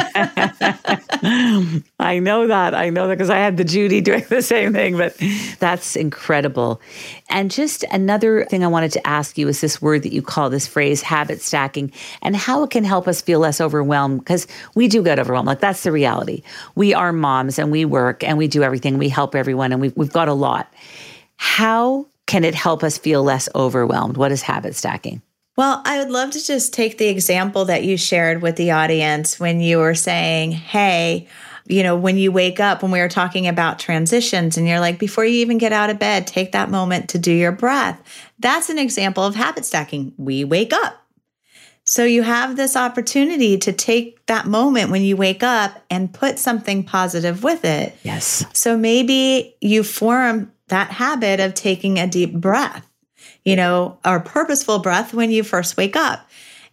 I know that because I had the Judy doing the same thing, but that's incredible. And just another thing I wanted to ask you is this word that you call, this phrase, habit stacking, and how it can help us feel less overwhelmed, because we do get overwhelmed. Like, that's the reality. We are moms and we work and we do everything. We help everyone and we've got a lot. How can it help us feel less overwhelmed? What is habit stacking? Well, I would love to just take the example that you shared with the audience when you were saying, hey, when you wake up, when we were talking about transitions, and you're like, before you even get out of bed, take that moment to do your breath. That's an example of habit stacking. We wake up. So you have this opportunity to take that moment when you wake up and put something positive with it. Yes. So maybe you form that habit of taking a deep breath, or purposeful breath when you first wake up.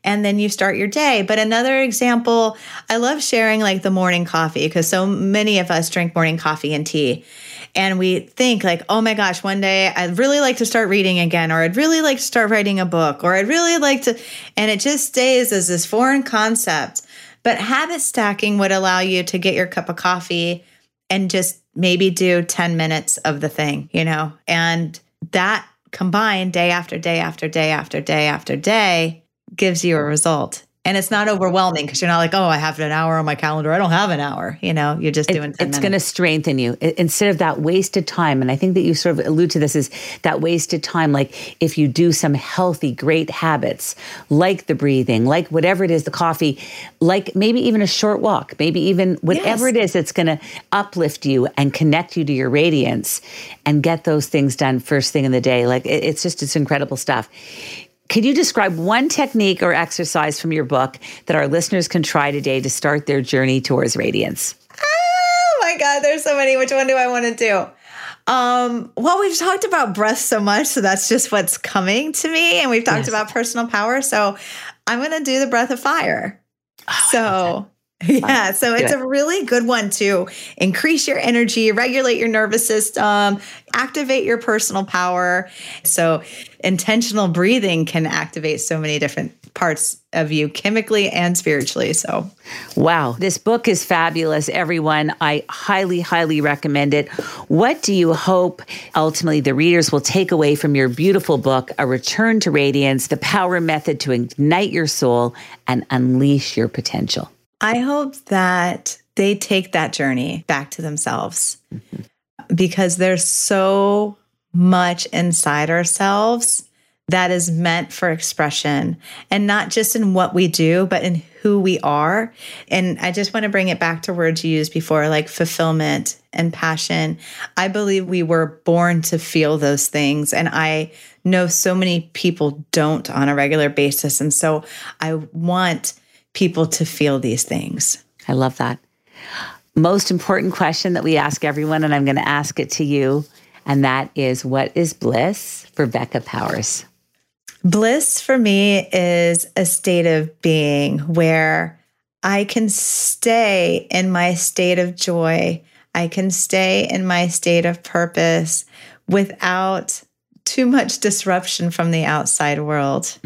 and then you start your day. But another example, I love sharing like the morning coffee, because so many of us drink morning coffee and tea. And we think like, oh my gosh, one day I'd really like to start reading again, or I'd really like to start writing a book, or I'd really like to, and it just stays as this foreign concept. But habit stacking would allow you to get your cup of coffee and just maybe do 10 minutes of the thing, and that combined day after day after day after day after day gives you a result. And it's not overwhelming because you're not like, oh, I have an hour on my calendar. I don't have an hour. You're just doing 10 minutes. It's going to strengthen you instead of that wasted time. And I think that you sort of allude to this is that wasted time. Like if you do some healthy, great habits, like the breathing, like whatever it is, the coffee, like maybe even a short walk, maybe even whatever it is that's going to uplift you and connect you to your radiance and get those things done first thing in the day. Like it's incredible stuff. Could you describe one technique or exercise from your book that our listeners can try today to start their journey towards radiance? Oh my God, there's so many. Which one do I want to do? Well, we've talked about breath so much, so that's just what's coming to me. And we've talked about personal power. So I'm going to do the breath of fire. So it's a really good one to increase your energy, regulate your nervous system, activate your personal power. So intentional breathing can activate so many different parts of you chemically and spiritually. So, wow, this book is fabulous, everyone. I highly, highly recommend it. What do you hope ultimately the readers will take away from your beautiful book, A Return to Radiance, the Power Method to Ignite Your Soul and Unleash Your Potential? I hope that they take that journey back to themselves, because there's so much inside ourselves that is meant for expression, and not just in what we do, but in who we are. And I just want to bring it back to words you used before, like fulfillment and passion. I believe we were born to feel those things. And I know so many people don't on a regular basis. And so I want people to feel these things. I love that. Most important question that we ask everyone, and I'm going to ask it to you, and that is, what is bliss for Becca Powers? Bliss for me is a state of being where I can stay in my state of joy. I can stay in my state of purpose without too much disruption from the outside world,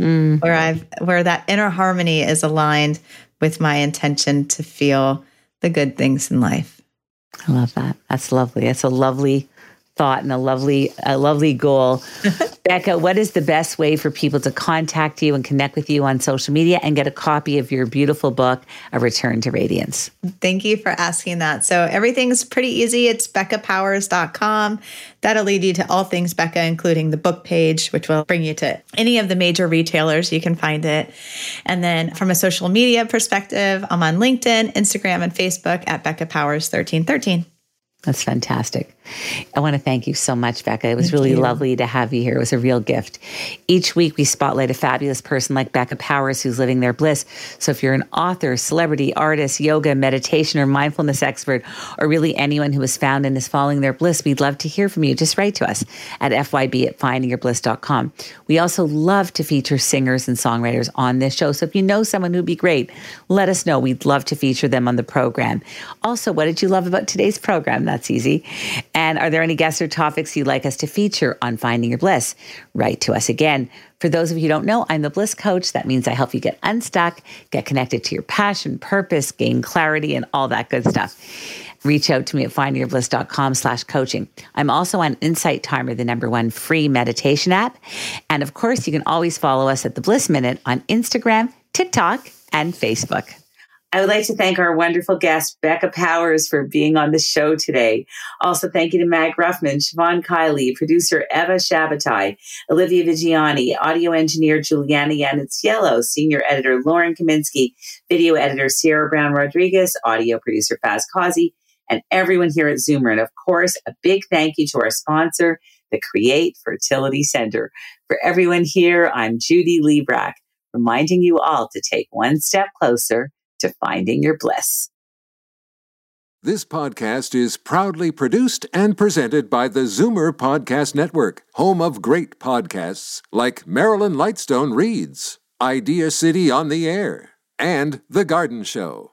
where that inner harmony is aligned with my intention to feel the good things in life. I love that. That's lovely. That's a lovely thought and a lovely goal. Becca, what is the best way for people to contact you and connect with you on social media and get a copy of your beautiful book, A Return to Radiance? Thank you for asking that. So everything's pretty easy. It's beccapowers.com. That'll lead you to all things Becca, including the book page, which will bring you to any of the major retailers. You can find it. And then from a social media perspective, I'm on LinkedIn, Instagram, and Facebook at Becca Powers 1313. That's fantastic. I want to thank you so much, Becca. It was really lovely to have you here. It was a real gift. Each week, we spotlight a fabulous person like Becca Powers who's living their bliss. So if you're an author, celebrity, artist, yoga, meditation, or mindfulness expert, or really anyone who has found and is following their bliss, we'd love to hear from you. Just write to us at fyb@findingyourbliss.com. We also love to feature singers and songwriters on this show. So if you know someone who'd be great, let us know. We'd love to feature them on the program. Also, what did you love about today's program? That's easy. And are there any guests or topics you'd like us to feature on Finding Your Bliss? Write to us again. For those of you who don't know, I'm the Bliss Coach. That means I help you get unstuck, get connected to your passion, purpose, gain clarity, and all that good stuff. Reach out to me at findingyourbliss.com/coaching. I'm also on Insight Timer, the #1 free meditation app. And of course, you can always follow us at The Bliss Minute on Instagram, TikTok, and Facebook. I would like to thank our wonderful guest, Becca Powers, for being on the show today. Also, thank you to Mag Ruffman, Siobhan Kiley, producer Eva Shabatai, Olivia Vigiani, audio engineer Juliana Yaniciello, senior editor Lauren Kaminsky, video editor Sierra Brown Rodriguez, audio producer Faz Kazi, and everyone here at Zoomer. And of course, a big thank you to our sponsor, the Create Fertility Center. For everyone here, I'm Judy Librach, reminding you all to take one step closer to finding your bliss. This podcast is proudly produced and presented by the Zoomer Podcast Network, home of great podcasts like Marilyn Lightstone Reads, Idea City on the Air, and The Garden Show.